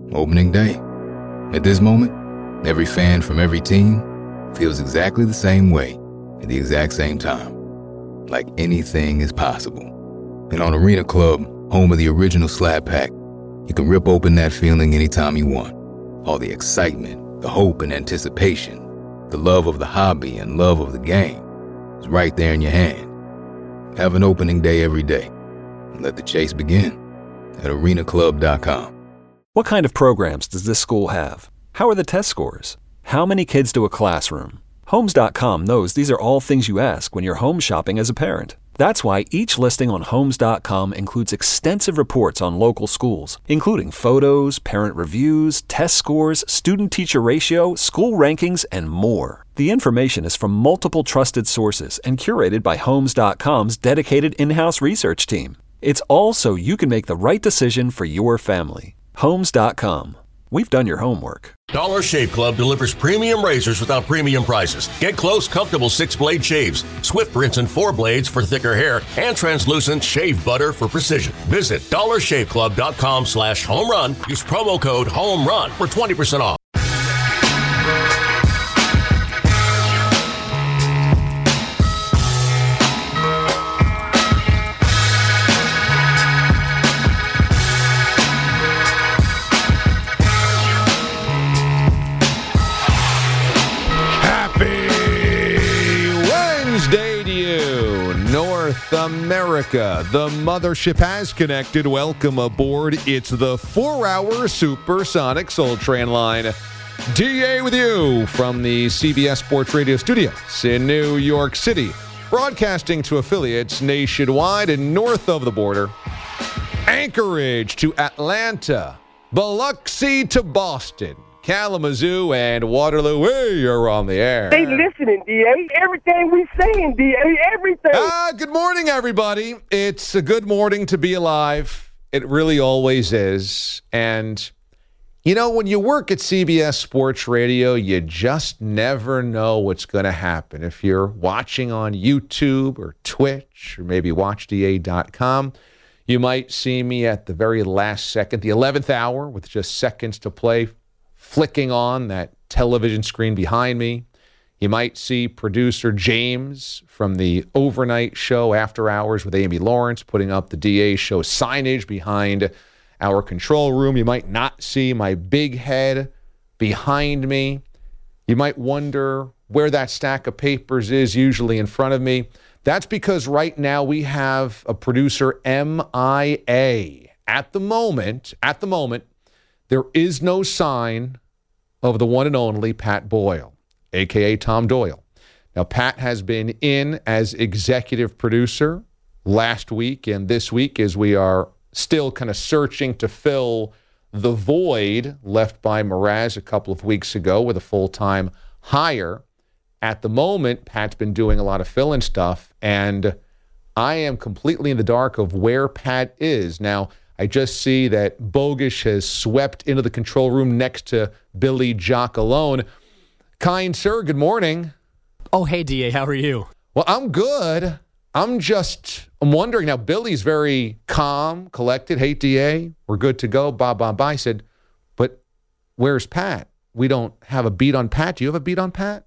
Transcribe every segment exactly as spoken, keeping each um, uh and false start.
Opening day. At this moment, every fan from every team feels exactly the same way at the exact same time. Like anything is possible. And on Arena Club, home of the original Slap Pack, you can rip open that feeling anytime you want. All the excitement, the hope and anticipation, the love of the hobby and love of the game is right there in your hand. Have an opening day every day and let the chase begin at arena club dot com. What kind of programs does this school have? How are the test scores? How many kids do a classroom? Homes dot com knows these are all things you ask when you're home shopping as a parent. That's why each listing on Homes dot com includes extensive reports on local schools, including photos, parent reviews, test scores, student-teacher ratio, school rankings, and more. The information is from multiple trusted sources and curated by Homes dot com's dedicated in-house research team. It's all so you can make the right decision for your family. Homes dot com. We've done your homework. Dollar Shave Club delivers premium razors without premium prices. Get close, comfortable six-blade shaves, swift rinse and four blades for thicker hair, and translucent shave butter for precision. Visit dollar shave club dot com slash home run. Use promo code HOMERUN for twenty percent off. America, the mothership has connected. Welcome aboard. It's the four-hour Supersonic Soul Train line. D A with you from the C B S Sports Radio studios in New York City, broadcasting to affiliates nationwide and north of the border. Anchorage to Atlanta, Biloxi to Boston, Kalamazoo and Waterloo, we are on the air. They listening, D A. Everything we saying, D A. Everything. Ah, good morning, everybody. It's a good morning to be alive. It really always is. And, you know, when you work at C B S Sports Radio, you just never know what's going to happen. If you're watching on YouTube or Twitch or maybe watch D A dot com, you might see me at the very last second, the eleventh hour, with just seconds to play, flicking on that television screen behind me. You might see producer James from the overnight show After Hours with Amy Lawrence putting up the D A show signage behind our control room. You might not see my big head behind me. You might wonder where that stack of papers is usually in front of me. That's because right now we have a producer M I A. At the moment, at the moment, there is no sign of the one and only Pat Boyle, a k a. Tom Doyle. Now, Pat has been in as executive producer last week and this week as we are still kind of searching to fill the void left by Mraz a couple of weeks ago with a full-time hire. At the moment, Pat's been doing a lot of fill-in stuff, and I am completely in the dark of where Pat is. Now, I just see that Bogish has swept into the control room next to Billy Jock alone. Kind sir, good morning. Oh, hey, D A, how are you? Well, I'm good. I'm just, I'm wondering now, Billy's very calm, collected. Hey, D A, we're good to go. Bye, bye, bye. I said, but where's Pat? We don't have a beat on Pat. Do you have a beat on Pat?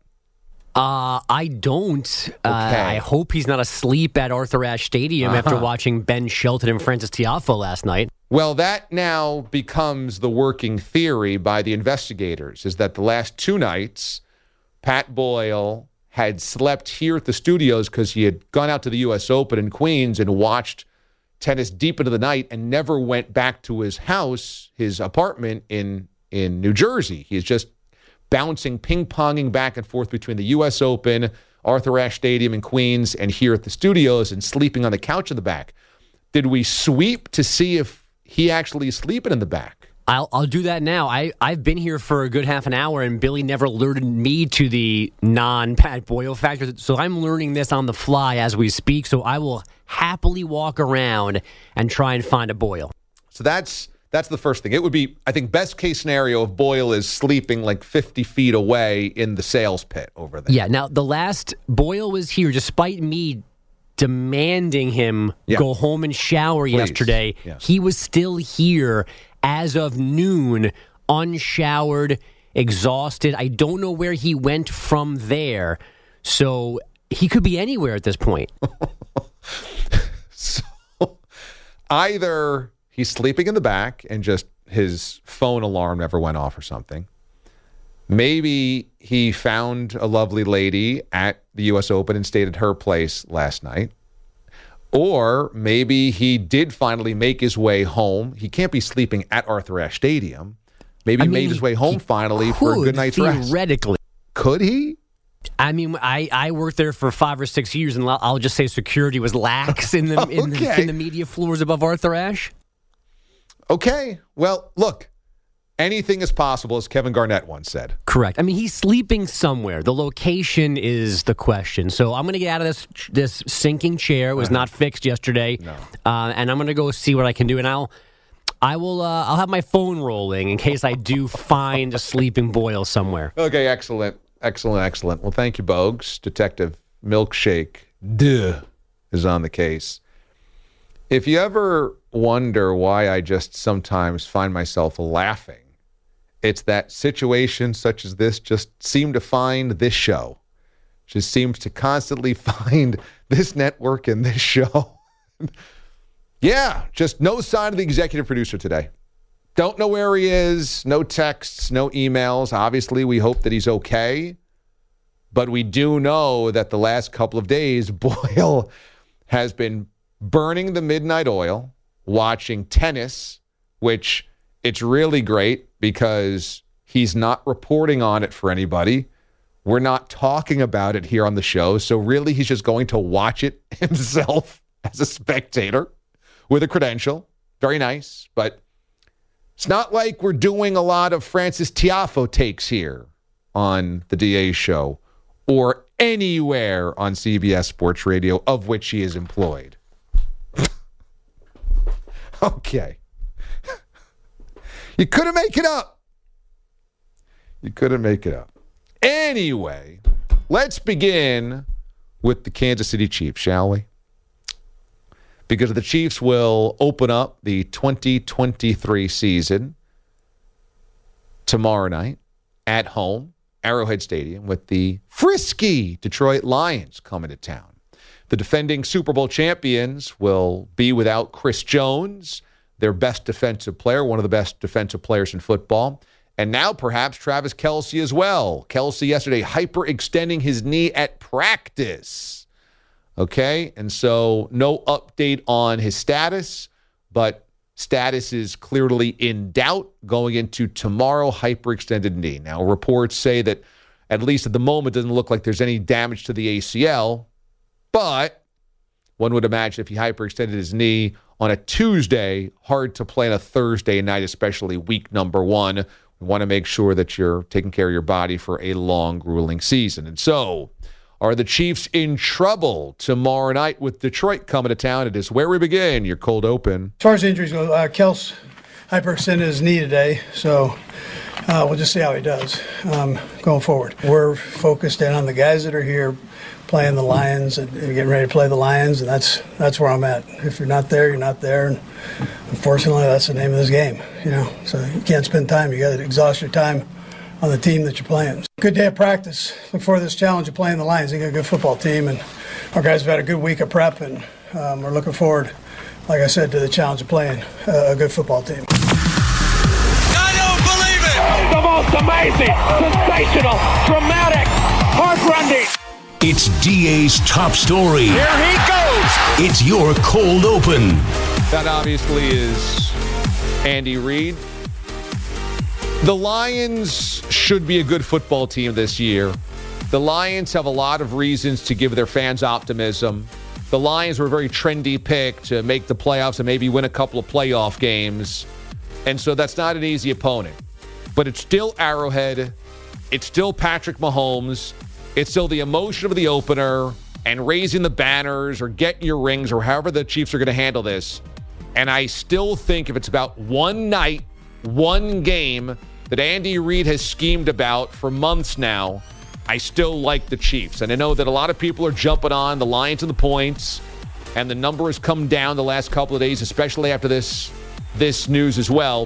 Uh, I don't. Okay. Uh, I hope he's not asleep at Arthur Ashe Stadium uh-huh. after watching Ben Shelton and Francis Tiafoe last night. Well, that now becomes the working theory by the investigators, is that the last two nights, Pat Boyle had slept here at the studios because he had gone out to the U S Open in Queens and watched tennis deep into the night and never went back to his house, his apartment in, in New Jersey. He's just bouncing, ping-ponging back and forth between the U S Open, Arthur Ashe Stadium in Queens, and here at the studios and sleeping on the couch in the back. Did we sweep to see if he actually is sleeping in the back? I'll I'll do that now. I, I've been here for a good half an hour, and Billy never alerted me to the non-Pat Boyle factor, so I'm learning this on the fly as we speak, so I will happily walk around and try and find a Boyle. So that's that's the first thing. It would be, I think, best case scenario if Boyle is sleeping like fifty feet away in the sales pit over there. Yeah, now the last Boyle was here, despite me demanding him yeah. go home and shower Please. yesterday. Yeah. He was still here as of noon unshowered, exhausted. I don't know where he went from there. So he could be anywhere at this point. So either he's sleeping in the back and just his phone alarm never went off or something. Maybe he found a lovely lady at the U S Open and stayed at her place last night. Or maybe he did finally make his way home. He can't be sleeping at Arthur Ashe Stadium. Maybe I he mean, made his way home finally could, for a good night's rest. Theoretically. Could he? I mean, I, I worked there for five or six years, and I'll just say security was lax in the, okay. in, the in the media floors above Arthur Ashe. Okay. Well, look, anything is possible, as Kevin Garnett once said. Correct. I mean, he's sleeping somewhere. The location is the question. So I'm going to get out of this this sinking chair. It was uh-huh. not fixed yesterday, no. uh, and I'm going to go see what I can do. And I'll I will uh, I'll have my phone rolling in case I do find a sleeping Boyle somewhere. Okay. Excellent. Excellent. Excellent. Well, thank you, Bogues. Detective Milkshake Duh is on the case. If you ever wonder why I just sometimes find myself laughing, it's that situations such as this just seem to find this show. Just seems to constantly find this network and this show. Yeah, just no sign of the executive producer today. Don't know where he is. No texts, no emails. Obviously, we hope that he's okay. But we do know that the last couple of days, Boyle has been burning the midnight oil, watching tennis, which it's really great because he's not reporting on it for anybody. We're not talking about it here on the show. So really, he's just going to watch it himself as a spectator with a credential. Very nice. But it's not like we're doing a lot of Francis Tiafoe takes here on the D A show or anywhere on C B S Sports Radio, of which he is employed. Okay. You couldn't make it up. You couldn't make it up. Anyway, let's begin with the Kansas City Chiefs, shall we? Because the Chiefs will open up the twenty twenty-three season tomorrow night at home, Arrowhead Stadium, with the frisky Detroit Lions coming to town. The defending Super Bowl champions will be without Chris Jones, their best defensive player, one of the best defensive players in football. And now perhaps Travis Kelce as well. Kelce yesterday hyperextending his knee at practice. Okay, and so no update on his status, but status is clearly in doubt going into tomorrow, hyperextended knee. Now, reports say that at least at the moment, it doesn't look like there's any damage to the A C L, but one would imagine if he hyperextended his knee on a Tuesday, hard to play on a Thursday night, especially week number one. We want to make sure that you're taking care of your body for a long, grueling season. And so, are the Chiefs in trouble tomorrow night with Detroit coming to town? It is where we begin. Your cold open. As far as injuries go, uh, Kels hyperextended his knee today, so uh, we'll just see how he does um, going forward. We're focused in on the guys that are here playing the Lions and getting ready to play the Lions, and that's that's where I'm at. If you're not there, you're not there, and unfortunately, that's the name of this game. You know, so you can't spend time. You got to exhaust your time on the team that you're playing. Good day of practice. Look forward to this challenge of playing the Lions. They got a good football team, and our guys have had a good week of prep, and um, we're looking forward, like I said, to the challenge of playing uh, a good football team. I don't believe it! The most amazing, sensational, dramatic, heart-rending. It's D A's top story. Here he goes! It's your cold open. That obviously is Andy Reid. The Lions should be a good football team this year. The Lions have a lot of reasons to give their fans optimism. The Lions were a very trendy pick to make the playoffs and maybe win a couple of playoff games. And so that's not an easy opponent. But it's still Arrowhead. It's still Patrick Mahomes. It's still the emotion of the opener and raising the banners or getting your rings or however the Chiefs are going to handle this. And I still think if it's about one night, one game that Andy Reid has schemed about for months now, I still like the Chiefs. And I know that a lot of people are jumping on the Lions and the points, and the number has come down the last couple of days, especially after this, this news as well.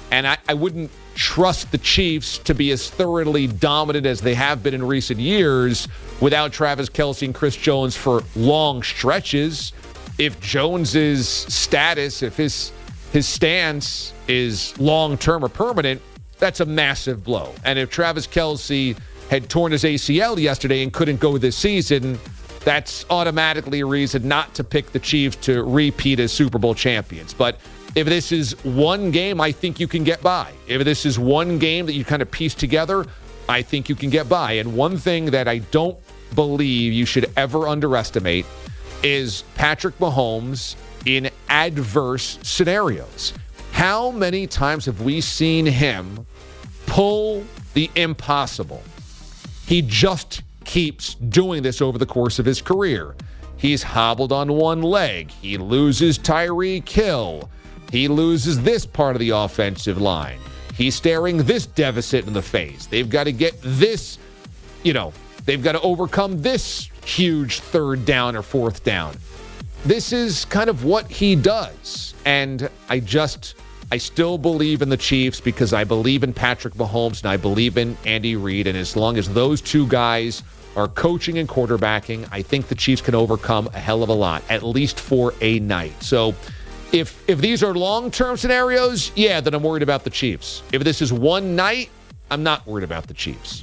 And I, I wouldn't trust the Chiefs to be as thoroughly dominant as they have been in recent years without Travis Kelce and Chris Jones for long stretches. If Jones's status, if his his stance is long-term or permanent, that's a massive blow. And if Travis Kelce had torn his A C L yesterday and couldn't go this season, that's automatically a reason not to pick the Chiefs to repeat as Super Bowl champions. But if this is one game, I think you can get by. If this is one game that you kind of piece together, I think you can get by. And one thing that I don't believe you should ever underestimate is Patrick Mahomes in adverse scenarios. How many times have we seen him pull the impossible? He just keeps doing this over the course of his career. He's hobbled on one leg. He loses Tyreek Hill. He loses this part of the offensive line. He's staring this deficit in the face. They've got to get this, you know, they've got to overcome this huge third down or fourth down. This is kind of what he does. And I just, I still believe in the Chiefs because I believe in Patrick Mahomes and I believe in Andy Reid. And as long as those two guys are coaching and quarterbacking, I think the Chiefs can overcome a hell of a lot, at least for a night. So if if these are long-term scenarios, yeah, then I'm worried about the Chiefs. If this is one night, I'm not worried about the Chiefs.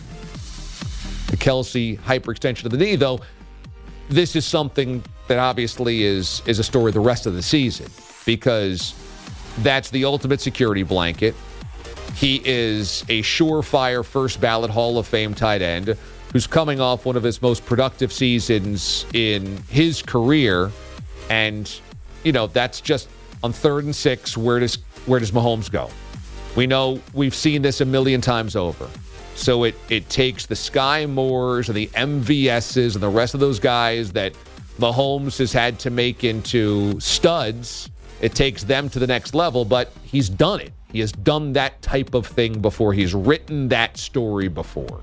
The Kelce hyperextension of the knee, though, this is something that obviously is, is a story the rest of the season because that's the ultimate security blanket. He is a surefire first ballot Hall of Fame tight end who's coming off one of his most productive seasons in his career. And, you know, that's just on third and six, where does where does Mahomes go? We know we've seen this a million times over. So it it takes the Sky Moores and the M V S's and the rest of those guys that Mahomes has had to make into studs. It takes them to the next level, but he's done it. He has done that type of thing before. He's written that story before.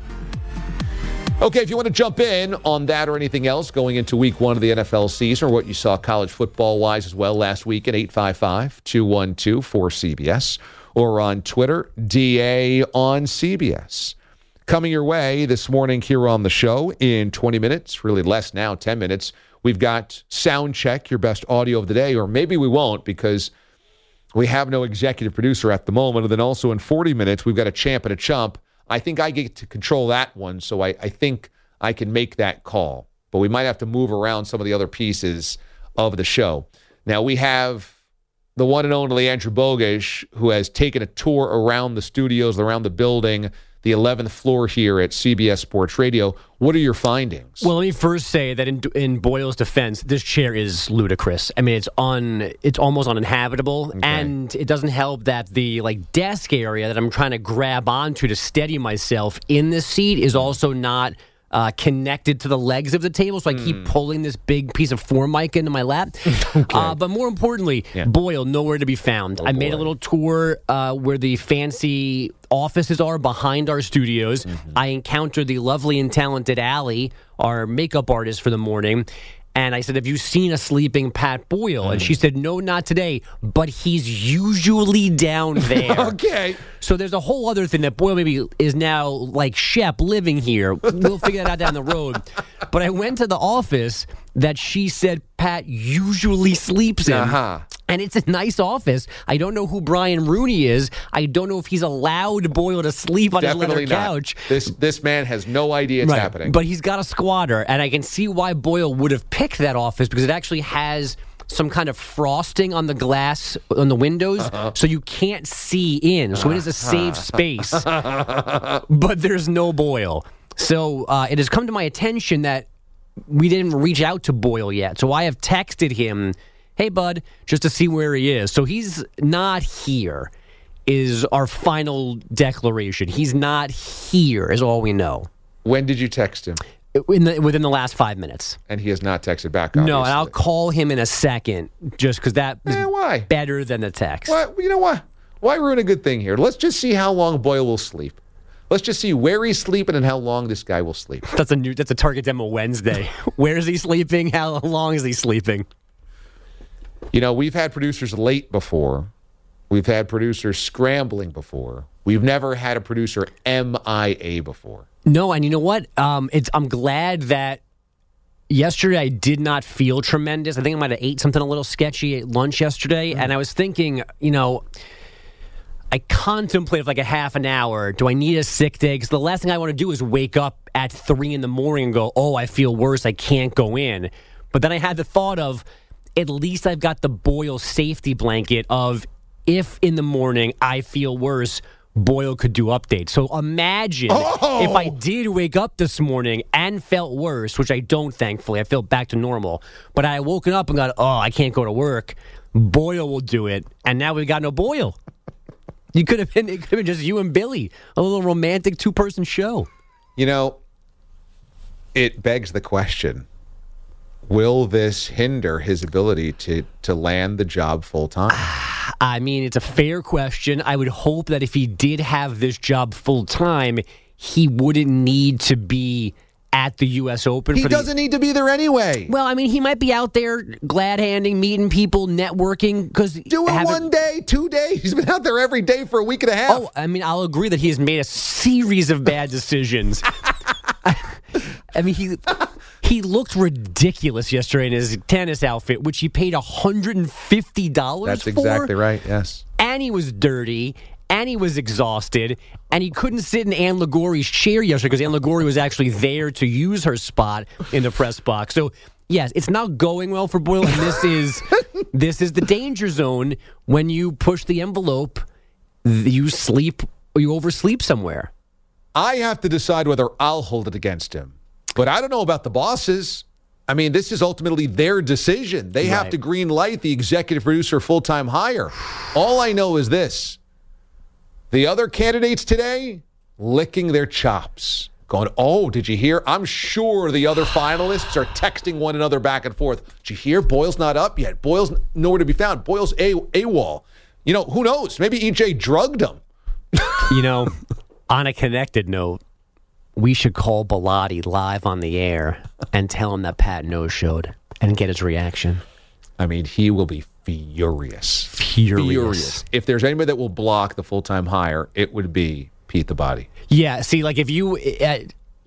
Okay, if you want to jump in on that or anything else going into week one of the N F L season or what you saw college football-wise as well last week at eight five five, two one two, four C B S or on Twitter, D A on C B S. Coming your way this morning here on the show in twenty minutes, really less now, ten minutes, we've got Sound Check, your best audio of the day, or maybe we won't because we have no executive producer at the moment. And then also in forty minutes, we've got a champ and a chump. I think I get to control that one, so I, I think I can make that call. But we might have to move around some of the other pieces of the show. Now, we have the one and only Andrew Bogish, who has taken a tour around the studios, around the building, the eleventh floor here at C B S Sports Radio. What are your findings? Well, let me first say that in in Boyle's defense, this chair is ludicrous. I mean, it's un, it's almost uninhabitable, okay. And it doesn't help that the like desk area that I'm trying to grab onto to steady myself in this seat is also not uh, connected to the legs of the table, so I mm. keep pulling this big piece of Formica into my lap. Okay. Uh, but more importantly, yeah. Boyle, nowhere to be found. Oh, I made boy. a little tour uh, where the fancy offices are behind our studios. Mm-hmm. I encountered the lovely and talented Allie, our makeup artist for the morning. And I said, have you seen a sleeping Pat Boyle? Mm. And she said, no, not today, but he's usually down there. Okay. So there's a whole other thing that Boyle maybe is now like Shep living here. We'll figure that out down the road. But I went to the office that she said Pat usually sleeps in. Uh-huh. And it's a nice office. I don't know who Brian Rooney is. I don't know if he's allowed Boyle to sleep on Definitely his leather not. couch. This this man has no idea it's right. happening. But he's got a squatter, and I can see why Boyle would have picked that office because it actually has some kind of frosting on the glass on the windows, uh-huh. so you can't see in. So it is a safe space. But there's no Boyle. So uh, it has come to my attention that we didn't reach out to Boyle yet. So I have texted him, hey, bud, just to see where he is. So he's not here is our final declaration. He's not here is all we know. When did you text him? In the, within the last five minutes. And he has not texted back, obviously. No, and I'll call him in a second just because that is eh, why? better than the text. Why, you know what? Why ruin a good thing here? Let's just see how long Boyle will sleep. Let's just see where he's sleeping and how long this guy will sleep. That's a new. That's a Target Demo Wednesday. Where is he sleeping? How long is he sleeping? You know, we've had producers late before We've had producers scrambling before. We've never had a producer M I A before. No, and you know what? Um, it's I'm glad that yesterday I did not feel tremendous. I think I might have ate something a little sketchy at lunch yesterday, mm. and I was thinking, you know, I contemplated for like a half an hour, do I need a sick day? Because the last thing I want to do is wake up at three in the morning and go, oh, I feel worse, I can't go in. But then I had the thought of, at least I've got the Boyle safety blanket of, if in the morning I feel worse, Boyle could do updates. So imagine oh! if I did wake up this morning and felt worse, which I don't, thankfully. I feel back to normal. But I woken up and got, oh, I can't go to work. Boyle will do it. And now we've got no Boyle. You could have been, it could have been just you and Billy, a little romantic two-person show. You know, it begs the question, will this hinder his ability to, to land the job full-time? I mean, it's a fair question. I would hope that if he did have this job full-time, he wouldn't need to be at the U S Open. He for the, doesn't need to be there anyway. Well, I mean, he might be out there glad-handing, meeting people, networking. Cause Do it one day, two days. He's been out there every day for a week and a half. Oh, I mean, I'll agree that he has made a series of bad decisions. I mean, he he looked ridiculous yesterday in his tennis outfit, which he paid one hundred fifty dollars That's for. That's exactly right, yes. And he was dirty, and he was exhausted, and he couldn't sit in Ann Ligori's chair yesterday because Ann Ligori was actually there to use her spot in the press box. So, yes, it's not going well for Boyle, and this is this is the danger zone. When you push the envelope, you sleep or you oversleep somewhere. I have to decide whether I'll hold it against him. But I don't know about the bosses. I mean, this is ultimately their decision. They have Right. to green light the executive producer full-time hire. All I know is this. The other candidates today, licking their chops. Going, oh, did you hear? I'm sure the other finalists are texting one another back and forth. Did you hear? Boyle's not up yet. Boyle's nowhere to be found. Boyle's A- AWOL. You know, who knows? Maybe E J drugged him. You know, on a connected note, we should call Bilotti live on the air and tell him that Pat no-showed and get his reaction. I mean, he will be furious. Furious. Furious. If there's anybody that will block the full-time hire, it would be Pete the Body. Yeah, see, like if you, uh,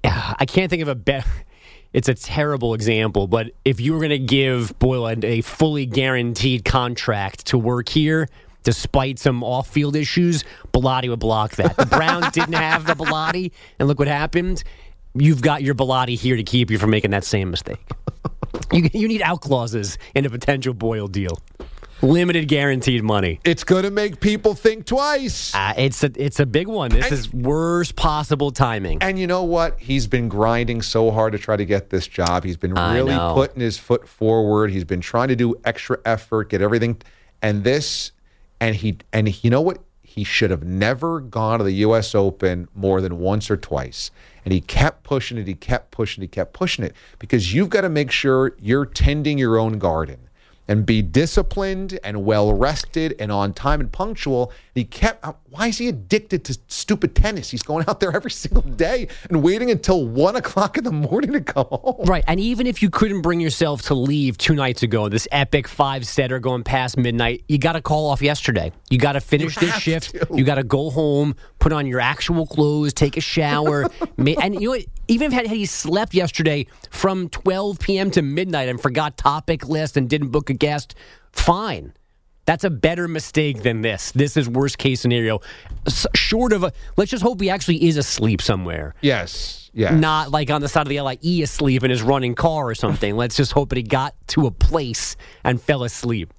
I can't think of a better, it's a terrible example, but if you were going to give Boyle a, a fully guaranteed contract to work here, despite some off-field issues, Bilotti would block that. The Browns didn't have the Bilotti, and look what happened. You've got your Bilotti here to keep you from making that same mistake. You, you need out clauses in a potential Boyle deal. Limited guaranteed money. It's going to make people think twice. Uh, it's a it's a big one. This And- is worst possible timing. And you know what? He's been grinding so hard to try to get this job. He's been I really know. putting his foot forward. He's been trying to do extra effort, get everything. And this, and he, and he, you know what? He should have never gone to the U S Open more than once or twice. And he kept pushing it. He kept pushing it. He kept pushing it because you've got to make sure you're tending your own garden and be disciplined and well-rested and on time and punctual. He kept, why is he addicted to stupid tennis? He's going out there every single day and waiting until one o'clock in the morning to come home. Right, and even if you couldn't bring yourself to leave two nights ago, this epic five-setter going past midnight, you got to call off yesterday. You got to finish You this have shift. to. You got to go home, put on your actual clothes, take a shower. ma- and you know what? Even if had, had he slept yesterday from twelve p.m. to midnight and forgot topic list and didn't book a guest, fine. That's a better mistake than this. This is worst case scenario. S- short of a, let's just hope he actually is asleep somewhere. Yes, yes. Not like on the side of the L I E asleep in his running car or something. Let's just hope that he got to a place and fell asleep.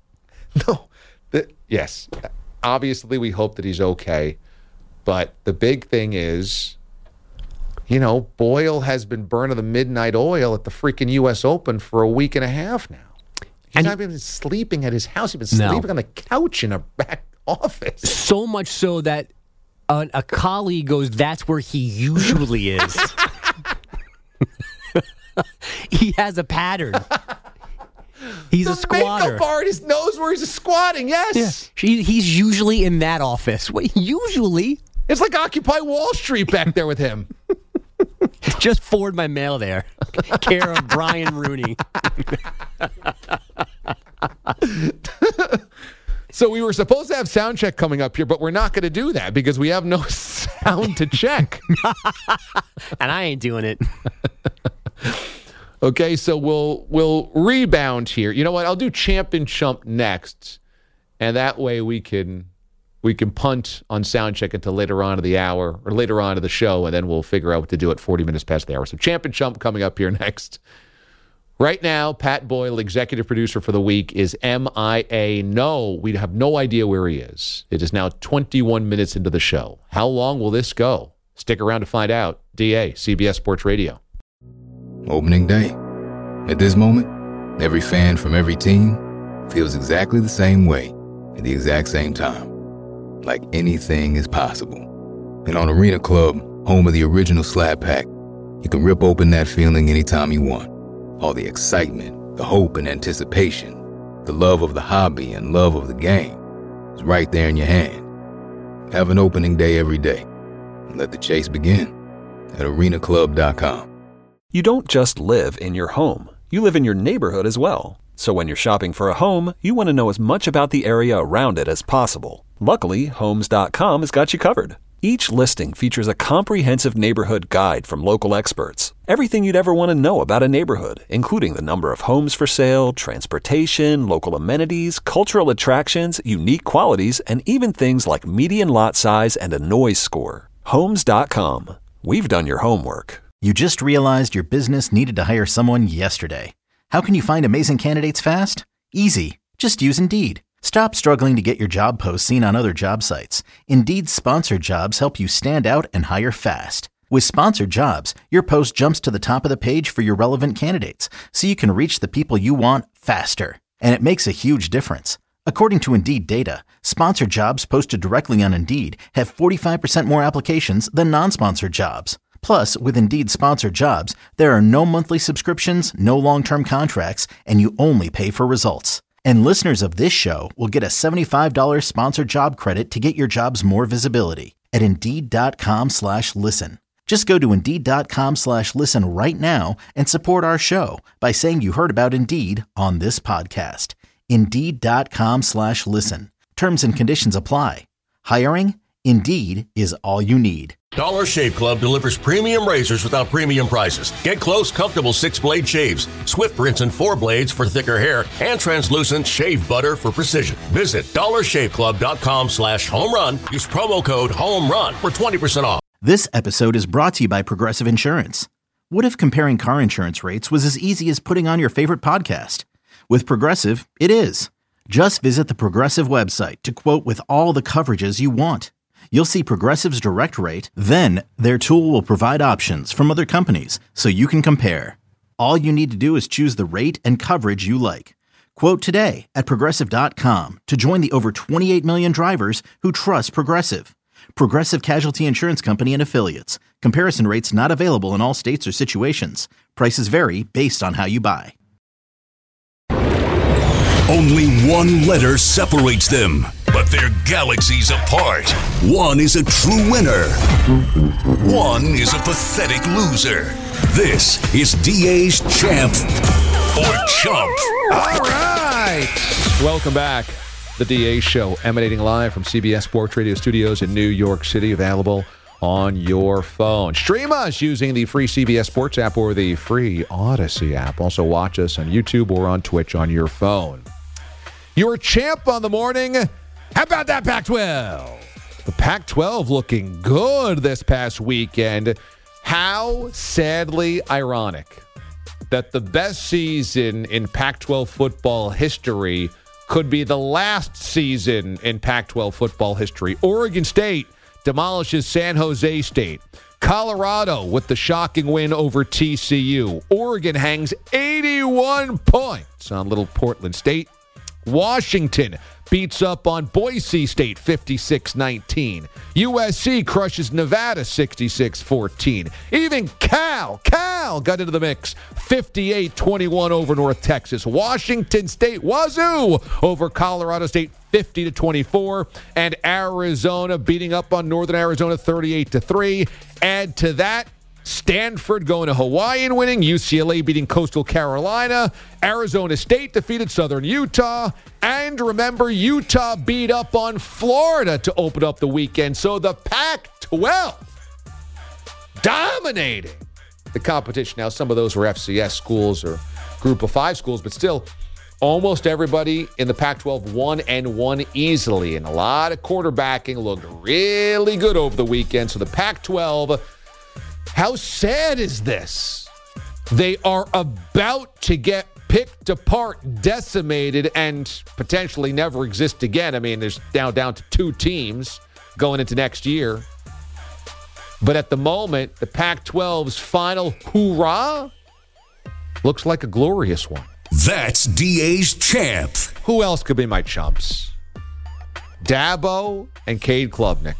No. The, yes. Obviously, we hope that he's okay. But the big thing is, you know, Boyle has been burning the midnight oil at the freaking U S Open for a week and a half now. He's And not even sleeping at his house. He's been No. sleeping on the couch in a back office. So much so that a, a colleague goes, that's where he usually is. He has a pattern. He's The a squatter. makeup artist knows where he's squatting. Yes. Yeah. He, he's usually in that office. Wait, usually? It's like Occupy Wall Street back there with him. Just forward my mail there. Care of Brian Rooney. So we were supposed to have sound check coming up here, but we're not going to do that because we have no sound to check. And I ain't doing it. Okay, so we'll we'll rebound here. You know what? I'll do Champ and Chump next, and that way we can we can punt on sound check until later on in the hour or later on in the show, and then we'll figure out what to do at forty minutes past the hour. So Champ and Chump coming up here next. Right now, Pat Boyle, executive producer for the week, is M I A. No, we have no idea where he is. It is now twenty-one minutes into the show. How long will this go? Stick around to find out. D A, C B S Sports Radio. Opening day. At this moment, every fan from every team feels exactly the same way at the exact same time. Like anything is possible. And on Arena Club, home of the original Slab Pack, you can rip open that feeling anytime you want. All the excitement, the hope and anticipation, the love of the hobby and love of the game is right there in your hand. Have an opening day every day. And let the chase begin at arena club dot com. You don't just live in your home. You live in your neighborhood as well. So when you're shopping for a home, you want to know as much about the area around it as possible. Luckily, homes dot com has got you covered. Each listing features a comprehensive neighborhood guide from local experts. Everything you'd ever want to know about a neighborhood, including the number of homes for sale, transportation, local amenities, cultural attractions, unique qualities, and even things like median lot size and a noise score. homes dot com. We've done your homework. You just realized your business needed to hire someone yesterday. How can you find amazing candidates fast? Easy. Just use Indeed. Stop struggling to get your job posts seen on other job sites. Indeed's sponsored jobs help you stand out and hire fast. With sponsored jobs, your post jumps to the top of the page for your relevant candidates, so you can reach the people you want faster. And it makes a huge difference. According to Indeed data, sponsored jobs posted directly on Indeed have forty-five percent more applications than non-sponsored jobs. Plus, with Indeed sponsored jobs, there are no monthly subscriptions, no long-term contracts, and you only pay for results. And listeners of this show will get a seventy-five dollars sponsored job credit to get your jobs more visibility at Indeed dot com slash listen. Just go to Indeed dot com slash listen right now and support our show by saying you heard about Indeed on this podcast. Indeed dot com slash listen. Terms and conditions apply. Hiring? Indeed is all you need. Dollar Shave Club delivers premium razors without premium prices. Get close, comfortable six-blade shaves, swift rinse and four blades for thicker hair, and translucent shave butter for precision. Visit dollar shave club dot com slash home run. Use promo code HOMERUN for twenty percent off. This episode is brought to you by Progressive Insurance. What if comparing car insurance rates was as easy as putting on your favorite podcast? With Progressive, it is. Just visit the Progressive website to quote with all the coverages you want. You'll see Progressive's direct rate, then their tool will provide options from other companies so you can compare. All you need to do is choose the rate and coverage you like. Quote today at progressive dot com to join the over twenty-eight million drivers who trust Progressive. Progressive Casualty Insurance Company and Affiliates. Comparison rates not available in all states or situations. Prices vary based on how you buy. Only one letter separates them, but they're galaxies apart. One is a true winner. One is a pathetic loser. This is D A's Champ or Chump. All right. Welcome back. The D A Show, emanating live from C B S Sports Radio studios in New York City, available on your phone. Stream us using the free C B S Sports app or the free Odyssey app. Also watch us on YouTube or on Twitch on your phone. Your champ on the morning. How about that Pac twelve? The Pac twelve looking good this past weekend. How sadly ironic that the best season in Pac twelve football history could be the last season in Pac twelve football history. Oregon State demolishes San Jose State. Colorado with the shocking win over T C U. Oregon hangs eighty-one points on Little Portland State. Washington beats up on Boise State fifty-six nineteen. U S C crushes Nevada sixty-six fourteen. Even Cal, Cal got into the mix fifty-eight twenty-one over North Texas. Washington State, Wazoo over Colorado State fifty to twenty-four. And Arizona beating up on Northern Arizona thirty-eight to three. Add to that Stanford going to Hawaii and winning. U C L A beating Coastal Carolina. Arizona State defeated Southern Utah. And remember, Utah beat up on Florida to open up the weekend. So the Pac twelve dominating the competition. Now, some of those were F C S schools or Group of Five schools, but still, almost everybody in the Pac twelve won and won easily. And a lot of quarterbacking looked really good over the weekend. So the Pac twelve, how sad is this? They are about to get picked apart, decimated, and potentially never exist again. I mean, there's now down to two teams going into next year. But at the moment, the Pac twelve's final hoorah looks like a glorious one. That's D A's champ. Who else could be my chumps? Dabo and Cade Klubnik.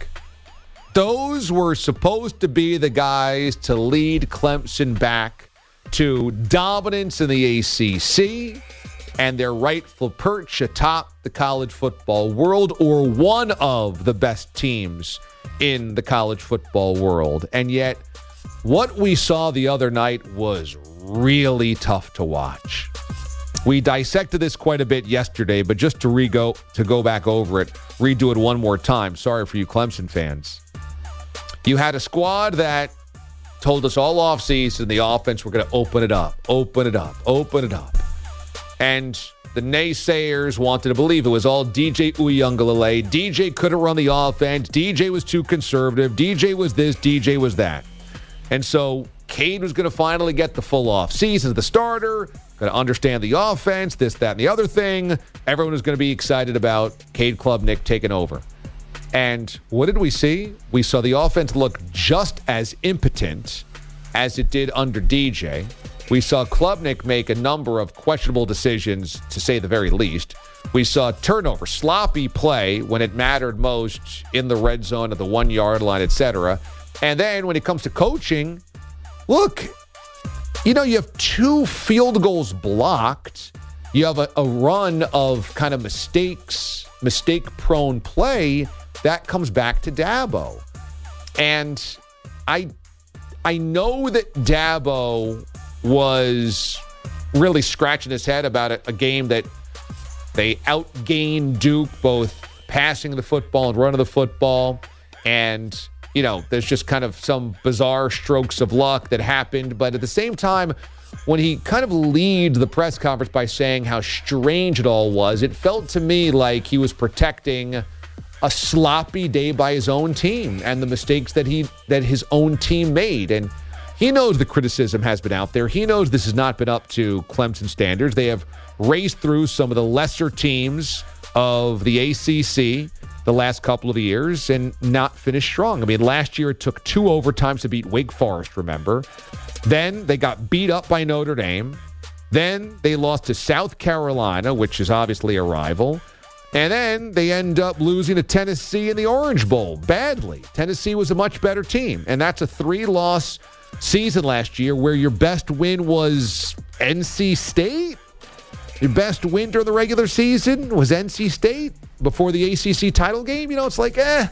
Those were supposed to be the guys to lead Clemson back to dominance in the A C C and their rightful perch atop the college football world, or one of the best teams in the college football world. And yet, what we saw the other night was really tough to watch. We dissected this quite a bit yesterday, but just to re-go, to go back over it, redo it one more time. Sorry for you Clemson fans. You had a squad that told us all offseason the offense, we're going to open it up, open it up, open it up. And the naysayers wanted to believe it was all D J Uiagalelei. D J couldn't run the offense. D J was too conservative. D J was this, D J was that. And so Cade was going to finally get the full off season as the starter, going to understand the offense, this, that, and the other thing. Everyone was going to be excited about Cade Klubnik taking over. And what did we see? We saw the offense look just as impotent as it did under D J. We saw Klubnik make a number of questionable decisions, to say the very least. We saw turnover, sloppy play when it mattered most in the red zone at the one-yard line, et cetera. And then when it comes to coaching, look, you know, you have two field goals blocked. You have a, a run of kind of mistakes, mistake-prone play. That comes back to Dabo. And I, I know that Dabo was really scratching his head about a, a game that they outgained Duke, both passing the football and running the football. And, you know, there's just kind of some bizarre strokes of luck that happened. But at the same time, when he kind of lead the press conference by saying how strange it all was, it felt to me like he was protecting a sloppy day by his own team and the mistakes that he that his own team made. And he knows the criticism has been out there. He knows this has not been up to Clemson standards. They have raced through some of the lesser teams of the A C C the last couple of years and not finished strong. I mean, last year it took two overtimes to beat Wake Forest, remember? Then they got beat up by Notre Dame. Then they lost to South Carolina, which is obviously a rival. And then they end up losing to Tennessee in the Orange Bowl badly. Tennessee was a much better team. And that's a three-loss season last year where your best win was N C State. Your best win during the regular season was N C State before the A C C title game. You know, it's like, eh.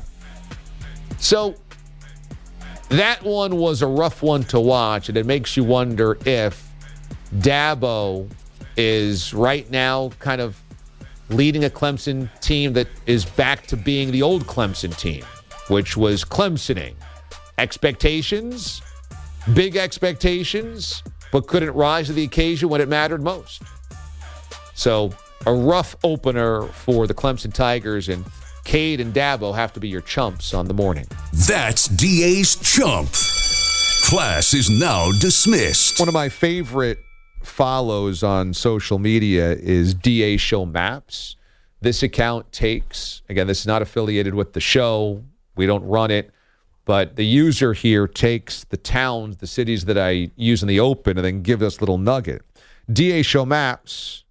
So that one was a rough one to watch, and it makes you wonder if Dabo is right now kind of leading a Clemson team that is back to being the old Clemson team, which was Clemsoning. Expectations, big expectations, but couldn't rise to the occasion when it mattered most. So a rough opener for the Clemson Tigers, and Cade and Dabo have to be your chumps on the morning. That's D A's Chump. Class is now dismissed. One of my favorite follows on social media is D A Show Maps. This account takes, again, this is not affiliated with the show. We don't run it. But the user here takes the towns, the cities that I use in the open, and then gives us a little nugget. D A Show Maps,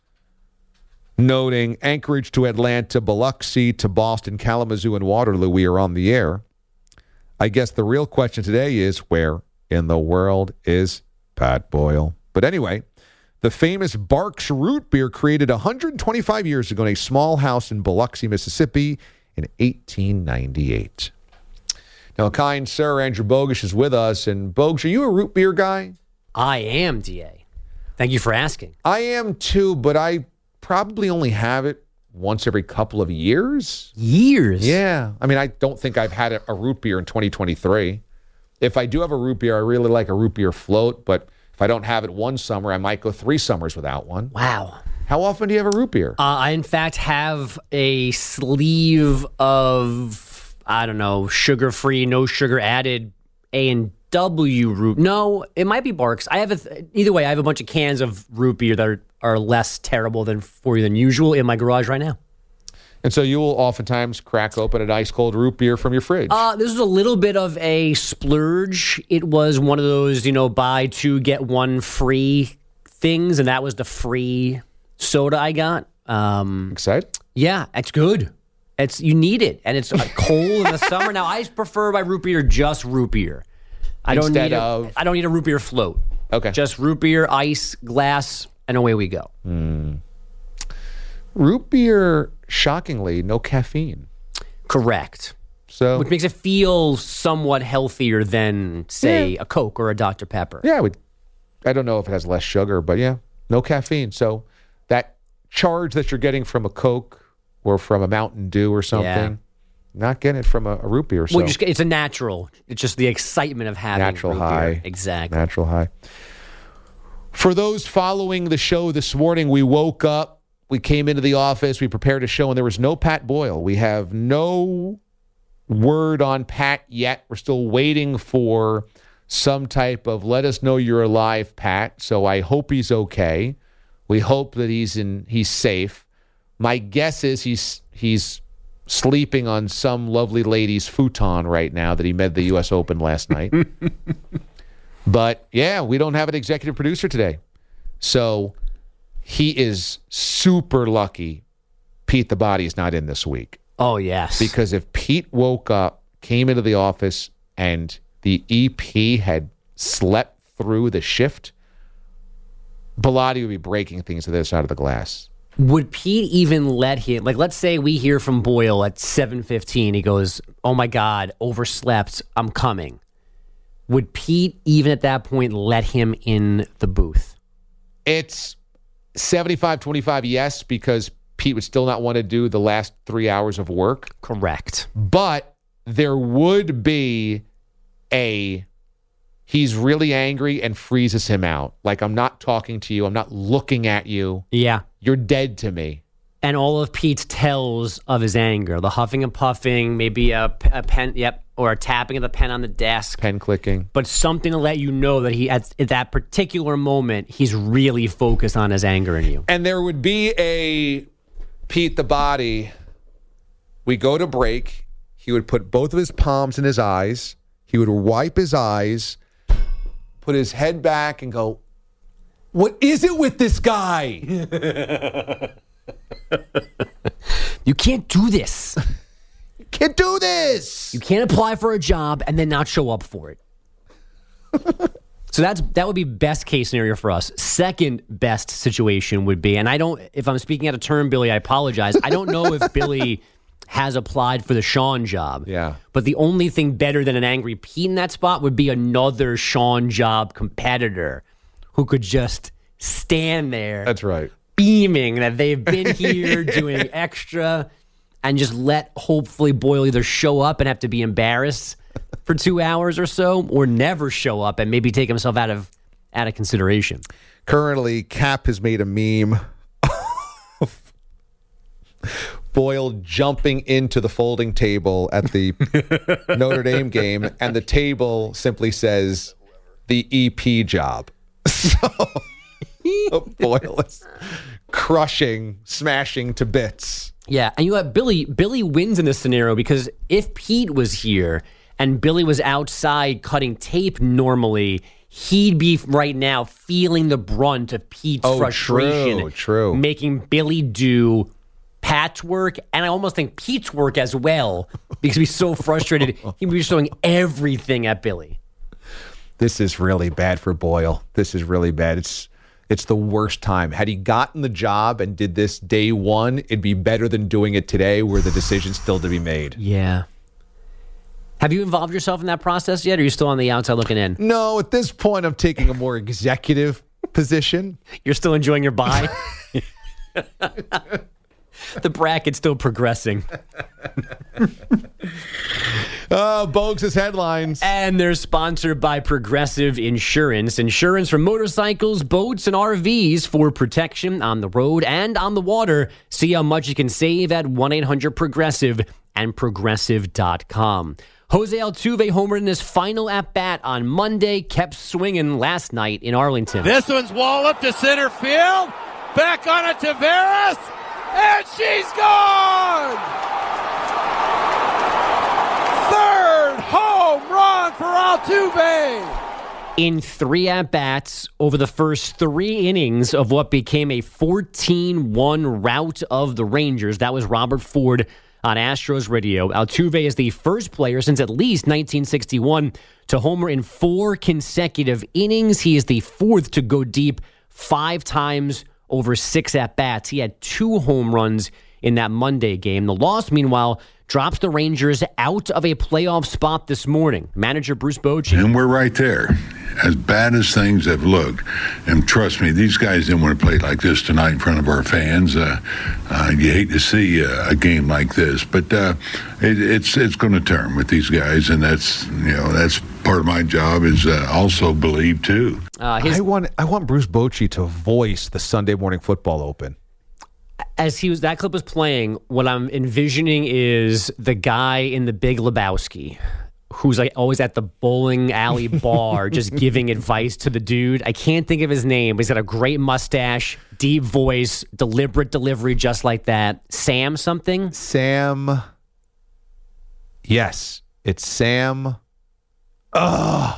noting Anchorage to Atlanta, Biloxi to Boston, Kalamazoo, and Waterloo, we are on the air. I guess the real question today is, where in the world is Pat Boyle? But anyway, the famous Barks root beer created one hundred twenty-five years ago in a small house in Biloxi, Mississippi in eighteen ninety-eight. Now, kind sir, Andrew Bogusch is with us. And Bogusch, are you a root beer guy? I am, D A. Thank you for asking. I am too, but I probably only have it once every couple of years. Years? Yeah. I mean, I don't think I've had a, a root beer in twenty twenty-three. If I do have a root beer, I really like a root beer float, but if I don't have it one summer, I might go three summers without one. Wow. How often do you have a root beer? Uh, I, in fact, have a sleeve of, I don't know, sugar-free, no sugar added A and W root. No, it might be Barks. I have a th- either way. I have a bunch of cans of root beer that are, are less terrible than for you than usual in my garage right now. And so you will oftentimes crack open an ice cold root beer from your fridge. Uh, this was a little bit of a splurge. It was one of those, you know, buy two get one free things, and that was the free soda I got. Um, Excited? Yeah, it's good. It's you need it, and it's uh, cold in the summer. Now I prefer my root beer just root beer. I don't Instead need a, of I don't need a root beer float. Okay, just root beer, ice, glass, and away we go. Mm. Root beer, shockingly, no caffeine. Correct. So, which makes it feel somewhat healthier than, say, yeah. a Coke or a Doctor Pepper. Yeah, I, would, I don't know if it has less sugar, but yeah, no caffeine. So that charge that you're getting from a Coke or from a Mountain Dew or something, yeah. not getting it from a, a root beer. So. Well, just, it's a natural. It's just the excitement of having natural root high. Beer. Exactly. Natural high. For those following the show this morning, we woke up. We came into the office, we prepared a show, and there was no Pat Boyle. We have no word on Pat yet. We're still waiting for some type of let us know you're alive, Pat. So I hope he's okay. We hope that he's in he's safe. My guess is he's he's sleeping on some lovely lady's futon right now that he met the U S Open last night. But yeah, we don't have an executive producer today. So he is super lucky Pete the Body is not in this week. Oh, yes. Because if Pete woke up, came into the office, and the E P had slept through the shift, Bilotti would be breaking things to the other side of the glass. Would Pete even let him, like, let's say we hear from Boyle at seven fifteen. He goes, oh, my God, overslept. I'm coming. Would Pete even at that point let him in the booth? It's seventy-five twenty-five, yes, because Pete would still not want to do the last three hours of work. Correct. But there would be a, he's really angry and freezes him out. Like, I'm not talking to you. I'm not looking at you. Yeah. You're dead to me. And all of Pete's tells of his anger, the huffing and puffing, maybe a, a pen, yep, or a tapping of the pen on the desk. Pen clicking. But something to let you know that he, at, at that particular moment, he's really focused on his anger in you. And there would be a Pete the Body. We go to break. He would put both of his palms in his eyes. He would wipe his eyes, put his head back and go, what is it with this guy? You can't do this. You can't do this. You can't apply for a job and then not show up for it. So that's that would be best case scenario for us. Second best situation would be, and I don't, if I'm speaking out of turn, Billy, I apologize. I don't know if Billy has applied for the Sean job. Yeah. But the only thing better than an angry Pete in that spot would be another Sean job competitor who could just stand there. That's right. Beaming that they've been here doing extra and just let hopefully Boyle either show up and have to be embarrassed for two hours or so or never show up and maybe take himself out of out of consideration. Currently, Cap has made a meme of Boyle jumping into the folding table at the Notre Dame game, and the table simply says, the E P job. So Boyle is crushing, smashing to bits. Yeah, and you know what? Billy, Billy wins in this scenario because if Pete was here and Billy was outside cutting tape normally, he'd be right now feeling the brunt of Pete's oh, frustration. True, true. Making Billy do Pat's work, and I almost think Pete's work as well, because he's so frustrated. He'd be showing everything at Billy. This is really bad for Boyle. This is really bad. It's it's the worst time. Had he gotten the job and did this day one, it'd be better than doing it today where the decision's still to be made. Yeah. Have you involved yourself in that process yet, or are you still on the outside looking in? No, at this point, I'm taking a more executive position. You're still enjoying your bye? The bracket's still progressing. uh, Bogues' headlines. And they're sponsored by Progressive Insurance. Insurance for motorcycles, boats, and R Vs for protection on the road and on the water. See how much you can save at one eight hundred progressive and progressive dot com. Jose Altuve homered in his final at-bat on Monday, kept swinging last night in Arlington. This one's walloped to center field. Back on it, Taveras. And she's gone! Third home run for Altuve! In three at-bats over the first three innings of what became a fourteen one rout of the Rangers. That was Robert Ford on Astros Radio. Altuve is the first player since at least nineteen sixty-one to homer in four consecutive innings. He is the fourth to go deep five times over six at-bats. He had two home runs in that Monday game. The loss, meanwhile, drops the Rangers out of a playoff spot this morning. Manager Bruce Bochy. And we're right there. As bad as things have looked, and trust me, these guys didn't want to play like this tonight in front of our fans. Uh, uh, you hate to see uh, a game like this, but uh, it, it's it's going to turn with these guys, and that's you know that's part of my job is uh, also believe too. Uh, his- I want I want Bruce Bochy to voice the Sunday Morning Football Open. As he was, that clip was playing, what I'm envisioning is the guy in The Big Lebowski, who's like always at the bowling alley bar, just giving advice to the dude. I can't think of his name, but he's got a great mustache, deep voice, deliberate delivery, just like that. Sam something? Sam. Yes, it's Sam. Ugh.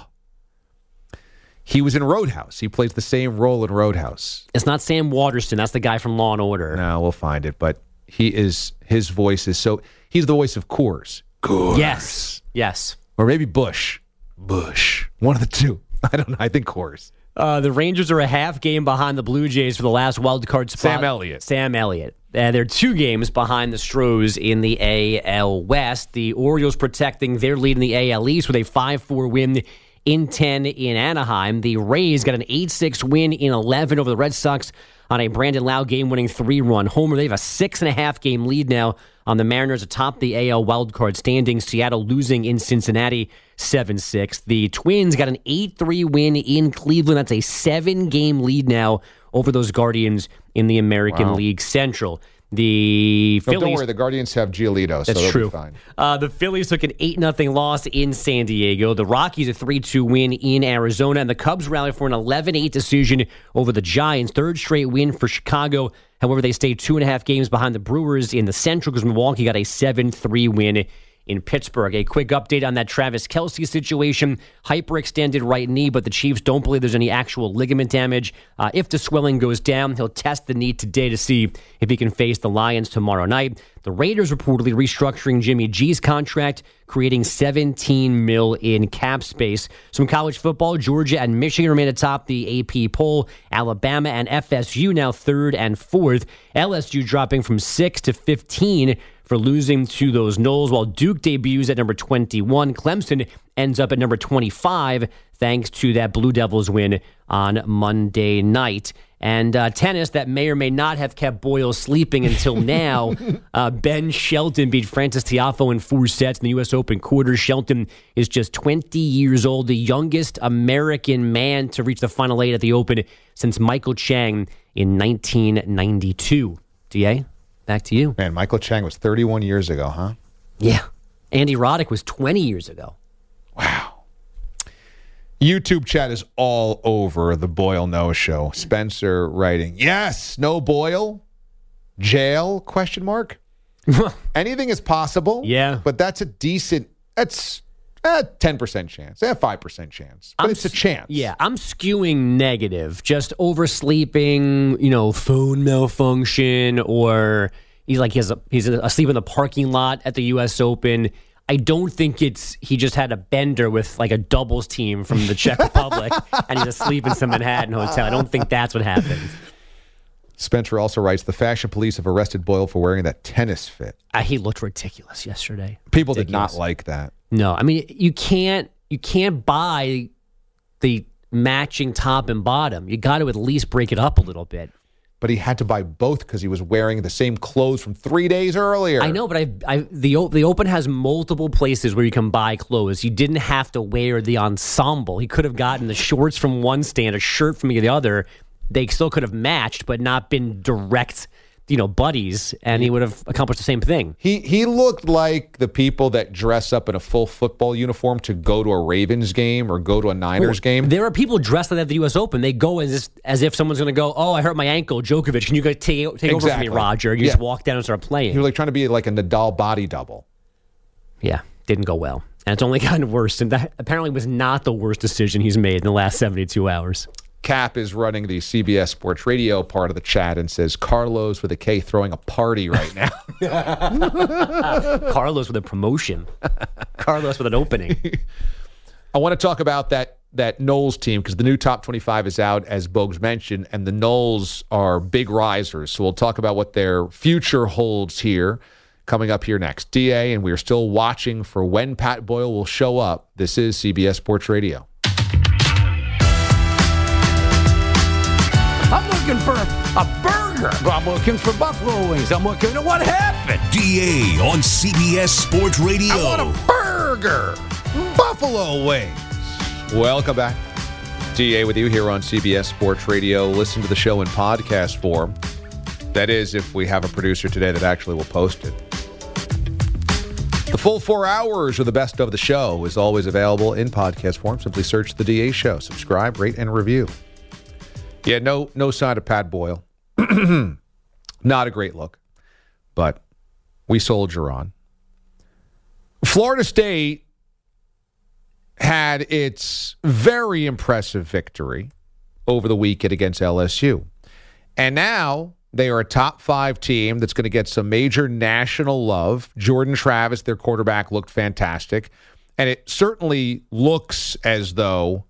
He was in Roadhouse. He plays the same role in Roadhouse. It's not Sam Waterston. That's the guy from Law and Order. No, we'll find it. But he is. His voice is so. He's the voice of Coors. Coors. Yes. Yes. Or maybe Bush. Bush. One of the two. I don't know. I think Coors. Uh, the Rangers are a half game behind the Blue Jays for the last wild card spot. Sam Elliott. Sam Elliott. Uh, they're two games behind the Stros in the A L West. The Orioles protecting their lead in the A L East with a five four win in ten in Anaheim. The Rays got an eight six win in eleven over the Red Sox on a Brandon Lau game-winning three-run homer. They have a six-and-a-half game lead now on the Mariners atop the A L wildcard standings. Seattle losing in Cincinnati seven six. The Twins got an eight three win in Cleveland. That's a seven-game lead now over those Guardians in the American Wow. League Central. The No, Phillies. don't worry, the Guardians have Giolito, so That's they'll true. be fine. Uh, the Phillies took an eight nothing loss in San Diego. The Rockies a three two win in Arizona. And the Cubs rallied for an eleven eight decision over the Giants. Third straight win for Chicago. However, they stayed two and a half games behind the Brewers in the Central because Milwaukee got a seven three win in Pittsburgh. A quick update on that Travis Kelce situation. Hyperextended right knee, but the Chiefs don't believe there's any actual ligament damage. Uh, if the swelling goes down, he'll test the knee today to see if he can face the Lions tomorrow night. The Raiders reportedly restructuring Jimmy G's contract, creating seventeen mil in cap space. Some college football, Georgia and Michigan remain atop the A P poll. Alabama and F S U now third and fourth. L S U dropping from six to fifteen for losing to those Knowles, while Duke debuts at number twenty-one. Clemson ends up at number twenty-five thanks to that Blue Devils win on Monday night. And uh, tennis, that may or may not have kept Boyle sleeping until now. uh, Ben Shelton beat Francis Tiafoe in four sets in the U S Open quarters. Shelton is just twenty years old, the youngest American man to reach the final eight at the Open since Michael Chang in nineteen ninety-two. D A, back to you. Man, Michael Chang was thirty-one years ago, huh? Yeah. Andy Roddick was twenty years ago. Wow. YouTube chat is all over the Boyle No Show. Spencer writing, yes, no Boyle, jail, question mark. Anything is possible. Yeah. But that's a decent, that's a ten percent chance. A five percent chance. But I'm it's a s- chance. Yeah, I'm skewing negative. Just oversleeping, you know, phone malfunction, or he's like he has a, he's asleep in the parking lot at the U S Open. I don't think it's he just had a bender with like a doubles team from the Czech Republic and he's asleep in some Manhattan hotel. I don't think that's what happened. Spencer also writes, the fashion police have arrested Boyle for wearing that tennis fit. Uh, he looked ridiculous yesterday. People ridiculous. did not like that. No, I mean, you can't you can't buy the matching top and bottom. You got to at least break it up a little bit. But he had to buy both because he was wearing the same clothes from three days earlier. I know, but I, I the O- the Open has multiple places where you can buy clothes. You didn't have to wear the ensemble. He could have gotten the shorts from one stand, a shirt from the other. They still could have matched, but not been direct, you know, buddies, and he would have accomplished the same thing. He he looked like the people that dress up in a full football uniform to go to a Ravens game or go to a Niners well, game. There are people dressed like that at the U S Open. They go as if, as if someone's going to go, oh, I hurt my ankle, Djokovic, can you go take, take exactly. over for me, Roger? And you yeah. just walk down and start playing. He was like trying to be like a Nadal body double. Yeah, didn't go well. And it's only gotten worse, and that apparently was not the worst decision he's made in the last seventy-two hours. Cap is running the C B S Sports Radio part of the chat and says, Carlos with a K throwing a party right now. Carlos with a promotion. Carlos with an opening. I want to talk about that that Knowles team because the new top twenty-five is out, as Bogues mentioned, and the Knowles are big risers. So we'll talk about what their future holds here coming up here next. D A, and we are still watching for when Pat Boyle will show up. This is C B S Sports Radio. I'm looking for a burger. I'm looking for buffalo wings. I'm looking at what happened. D A on C B S Sports Radio. I want a burger. Buffalo wings. Welcome back. D A with you here on C B S Sports Radio. Listen to the show in podcast form. That is, if we have a producer today that actually will post it. The full four hours of the best of the show is always available in podcast form. Simply search The D A Show. Subscribe, rate, and review. Yeah, no no sign of Pat Boyle. Not a great look, but we soldier on. Florida State had its very impressive victory over the weekend against L S U. And now they are a top five team that's going to get some major national love. Jordan Travis, their quarterback, looked fantastic. And it certainly looks as though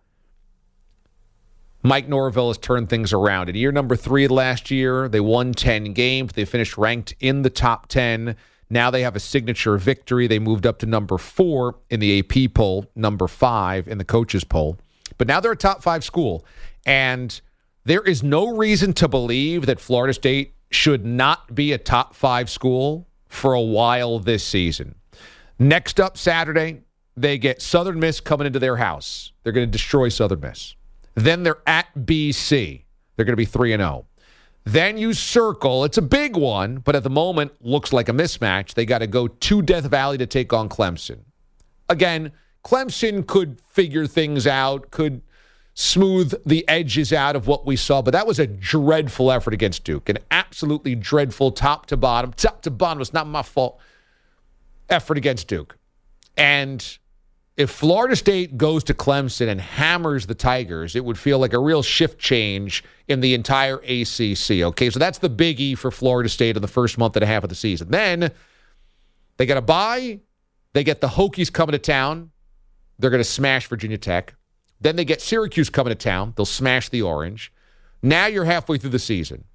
Mike Norvell has turned things around. In year number three last year, they won ten games. They finished ranked in the top ten. Now they have a signature victory. They moved up to number four in the A P poll, number five in the coaches poll. But now they're a top five school. And there is no reason to believe that Florida State should not be a top five school for a while this season. Next up Saturday, they get Southern Miss coming into their house. They're going to destroy Southern Miss. Then they're at B C. They're going to be three and oh. Then you circle. It's a big one, but at the moment looks like a mismatch. They got to go to Death Valley to take on Clemson. Again, Clemson could figure things out, could smooth the edges out of what we saw, but that was a dreadful effort against Duke. An absolutely dreadful top to bottom. Top to bottom was not my fault effort against Duke. And if Florida State goes to Clemson and hammers the Tigers, it would feel like a real shift change in the entire A C C. Okay, so that's the biggie for Florida State in the first month and a half of the season. Then they got a bye. They get the Hokies coming to town. They're going to smash Virginia Tech. Then they get Syracuse coming to town. They'll smash the Orange. Now you're halfway through the season.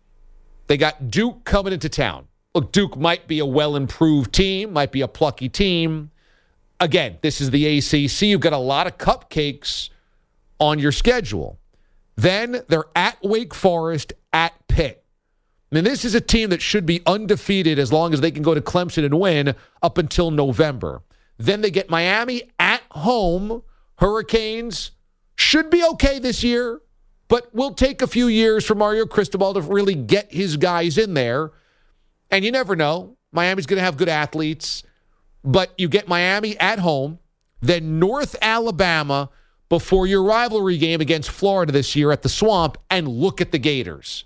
They got Duke coming into town. Look, Duke might be a well-improved team, might be a plucky team. Again, this is the A C C. You've got a lot of cupcakes on your schedule. Then they're at Wake Forest, at Pitt. I mean, this is a team that should be undefeated as long as they can go to Clemson and win up until November. Then they get Miami at home. Hurricanes should be okay this year, but will take a few years for Mario Cristobal to really get his guys in there. And you never know. Miami's going to have good athletes. But you get Miami at home, then North Alabama before your rivalry game against Florida this year at the Swamp, and look at the Gators.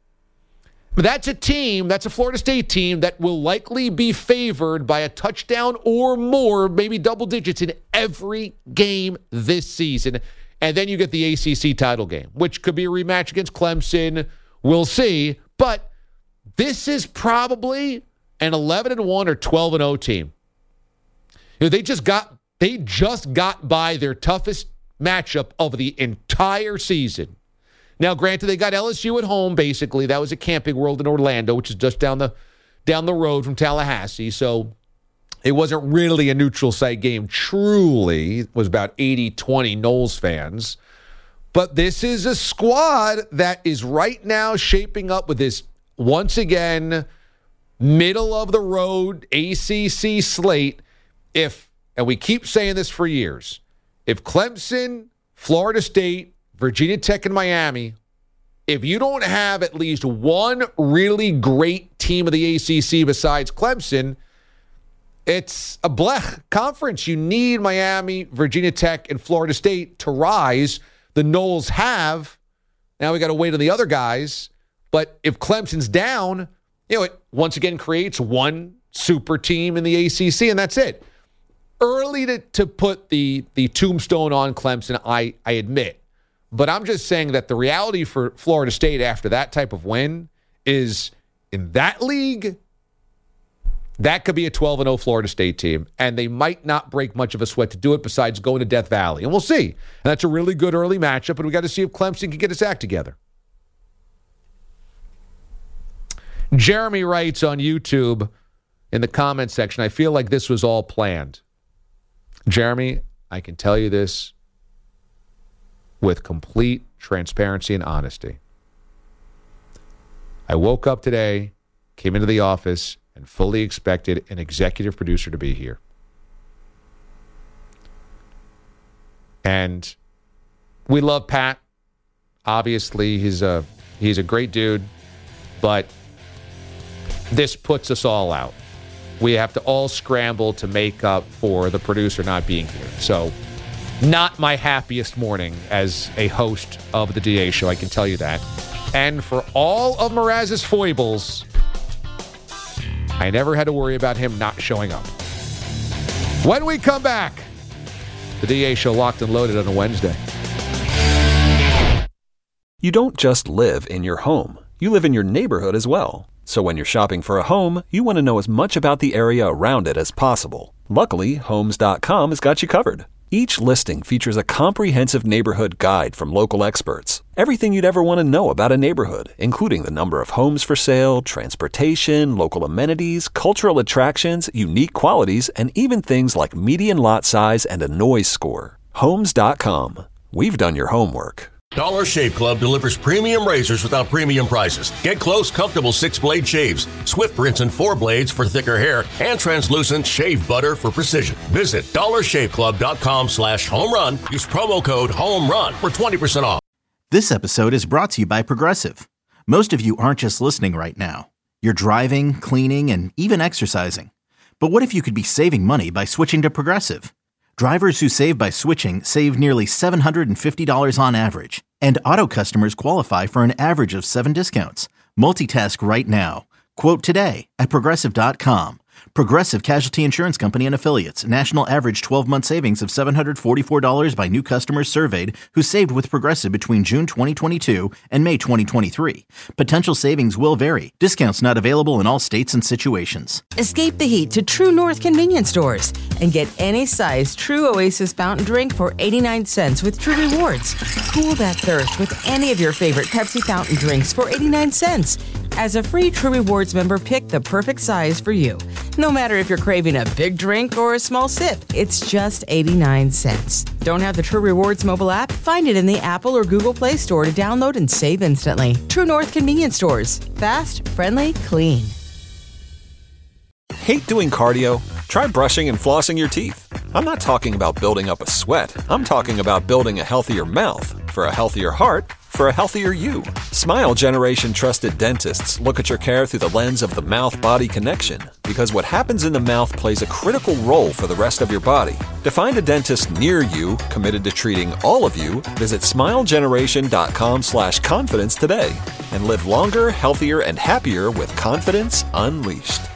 But that's a team, that's a Florida State team that will likely be favored by a touchdown or more, maybe double digits in every game this season. And then you get the A C C title game, which could be a rematch against Clemson. We'll see. But this is probably an eleven and one or twelve and oh team. You know, they just got they just got by their toughest matchup of the entire season. Now, granted, they got L S U at home, basically. That was at Camping World in Orlando, which is just down the down the road from Tallahassee. So it wasn't really a neutral site game. Truly, it was about eighty twenty Noles fans. But this is a squad that is right now shaping up with this, once again, middle-of-the-road A C C slate. If, and we keep saying this for years, if Clemson, Florida State, Virginia Tech, and Miami, if you don't have at least one really great team of the A C C besides Clemson, it's a blech conference. You need Miami, Virginia Tech, and Florida State to rise. The Noles have. Now we got to wait on the other guys. But if Clemson's down, you know, it once again creates one super team in the A C C, and that's it. Early to, to put the, the tombstone on Clemson, I, I admit. But I'm just saying that the reality for Florida State after that type of win is in that league, that could be a twelve and oh Florida State team, and they might not break much of a sweat to do it besides going to Death Valley. And we'll see. And that's a really good early matchup, and we got to see if Clemson can get its act together. Jeremy writes on YouTube in the comment section, I feel like this was all planned. Jeremy, I can tell you this with complete transparency and honesty. I woke up today, came into the office, and fully expected an executive producer to be here. And we love Pat. Obviously, he's a he's a great dude, but this puts us all out. We have to all scramble to make up for the producer not being here. So, not my happiest morning as a host of the D A Show, I can tell you that. And for all of Mraz's foibles, I never had to worry about him not showing up. When we come back, the D A Show locked and loaded on a Wednesday. You don't just live in your home. You live in your neighborhood as well. So when you're shopping for a home, you want to know as much about the area around it as possible. Luckily, Homes dot com has got you covered. Each listing features a comprehensive neighborhood guide from local experts. Everything you'd ever want to know about a neighborhood, including the number of homes for sale, transportation, local amenities, cultural attractions, unique qualities, and even things like median lot size and a noise score. Homes dot com. We've done your homework. Dollar Shave Club delivers premium razors without premium prices. Get close, comfortable six-blade shaves, Swift rinse and four blades for thicker hair, and translucent shave butter for precision. Visit dollar shave club dot com slash home run. Use promo code HOMERUN for twenty percent off. This episode is brought to you by Progressive. Most of you aren't just listening right now. You're driving, cleaning, and even exercising. But what if you could be saving money by switching to Progressive? Drivers who save by switching save nearly seven hundred fifty dollars on average, and auto customers qualify for an average of seven discounts. Multitask right now. Quote today at Progressive dot com. Progressive Casualty Insurance Company and Affiliates. National average twelve-month savings of seven hundred forty-four dollars by new customers surveyed who saved with Progressive between June twenty twenty-two and May twenty twenty-three. Potential savings will vary. Discounts not available in all states and situations. Escape the heat to True North convenience stores and get any size True Oasis fountain drink for eighty-nine cents with True Rewards. Cool that thirst with any of your favorite Pepsi fountain drinks for eighty-nine cents. As a free True Rewards member, pick the perfect size for you. No matter if you're craving a big drink or a small sip, it's just eighty-nine cents. Don't have the True Rewards mobile app? Find it in the Apple or Google Play Store to download and save instantly. True North convenience stores. Fast, friendly, clean. Hate doing cardio? Try brushing and flossing your teeth. I'm not talking about building up a sweat. I'm talking about building a healthier mouth. For a healthier heart, for a healthier you. Smile Generation trusted dentists look at your care through the lens of the mouth-body connection, because what happens in the mouth plays a critical role for the rest of your body. To find a dentist near you committed to treating all of you, visit smile generation dot com slash confidence today and live longer, healthier, and happier with confidence unleashed.